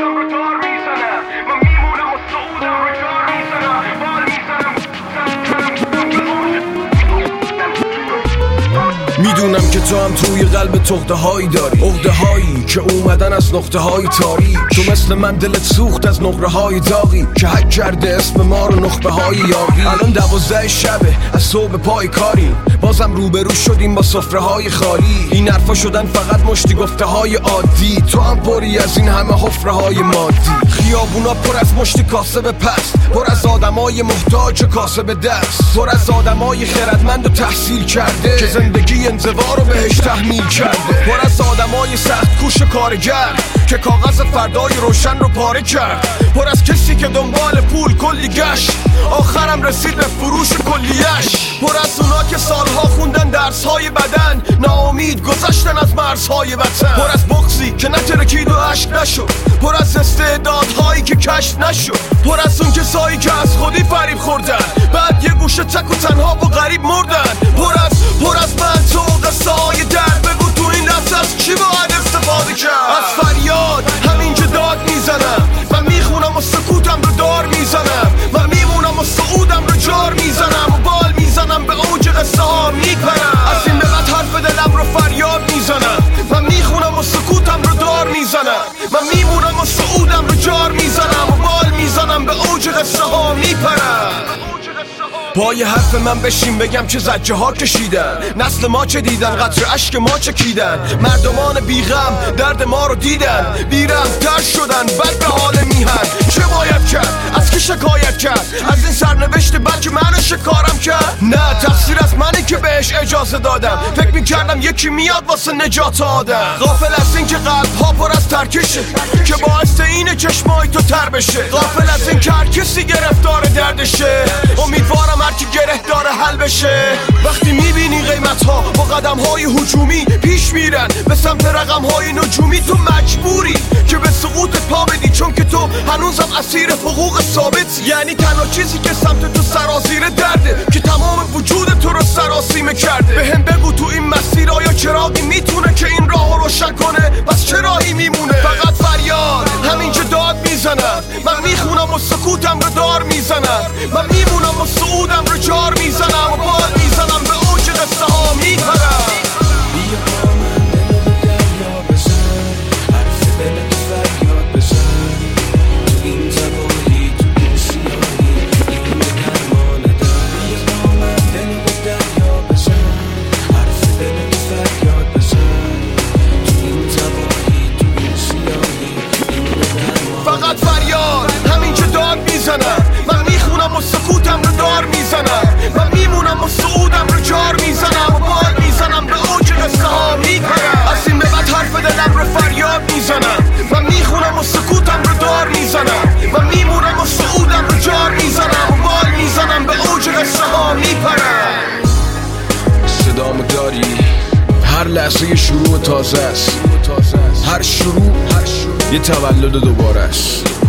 سعودم رو دار میزنم، من میمونم و سعودم رو جار میزنم، بال میزنم. میدونم که تو هم توی قلب تخته هایی داری، عقده هایی که اومدن از نقطه های تاریک. تو مثل من دلت سوخت از نقره های داغی که حک کرده اسم ما رو نخبه های یاقی. الان 12 شبه از صبح پای کاریم، بازم روبرو شدیم با سفره های خالی. این حرفا شدن فقط مشتی گفته های عادی، تو هم پری از این همه حفره های مادی. خیابونا پر از مشتی کاسب پست، پر از آدمای محتاج کاسب دست، پر از آدمای خردمند و تحصیل کرده که زندگی انزوا رو بهش تحمیل کرده، پر از آدمای سخت کوش کارگر که کاغذ فردای روشن رو پاره کرد، پر از کسی که دنبال پول کلی گشت آخرم رسید به فروش کلیش، پر از اونا که سالها خوندن درسهای بدن ناامید گذشتن از مرزهای وطن، پر از بغضی که نترکید و عشق نشد، پر از استعدادهایی که کشف نشد، پر از اون کسایی که از خودی فریب خوردن بعد یه گوشه تک و تنها و غریب مردن، پر از من تو قصه های درد. بگو تو این لحظه از چی باید استفاده کرد؟ از فریاد همینجا داد میزنم، من میخونم و سکوتم رو دار میزنم، من میمونم و سعودم رو جار میزنم و بال میزنم به اوج قصه ها میپرم. از این به بعد حرف دلم رو فریاد میزنم، من میخونم و سکوتم رو دار میزنم، من میمونم و سعودم رو جار میزنم و بال میزنم به اوج قصه ها میپرم. پای حرف من بشین بگم چه زجه ها کشیدن، نسل ما چه دیدن، قطر اشک ما چکیدن، مردمان بیغم درد ما رو دیدن، بیرم تر شدن بد به حال میهن. چه باید کرد؟ از کی شکایت کرد؟ از این سرنوشت بد که منو شکارم کرد؟ نه، تقصیر از منه که بهش اجازه دادم، فکر میکردم یکی میاد واسه نجات آدم. غافل از این که قلب ها پر از ترکشه که باعث اینه چشمای تو تر بشه، غافل از این که هر کسی گرفتار دردشه، امیدوارم هر کی گره داره حل بشه. وقتی میبینی قیمت ها با قدم های هجومی پیش میرن به سمت رقم های نجومی، تو مجبوری که به سقوط پا بدی، چون که تو هنوزم اسیر حقوق ثابت. یعنی تنها چیزی که سمت تو سرازیر درده که تمام وجود تو رو سراسیمه کرده. به هم بگو تو این مسیر آیا چراغی میتونه که این راه رو روشن کنه؟ پس چه راهی میمونه؟ فقط فریاد همینجا داد میزنم، من میخونم و سکوتم رو دار میزنم، من میمونم و سعودم رو جار میزنم و بال میزنم به اوج قصه ها میپرم. فقط فریاد همینجا داد میزنم، من میخونم و سکوتم رو دار میزنم، من میمونم و سعودم رو جار میزنم و بال میزنم به اوج قصه ها میپرم. از این به بعد حرف دلم رو فریاد میزنم، من میخونم و سکوتم رو دار میزنم، من میمونم و سعودم رو جار میزنم و بال میزنم به اوج قصه ها میپرم. صدامو داری؟ هر لحظه یه شروع تازه است، هر شروع یه تولد دوباره است.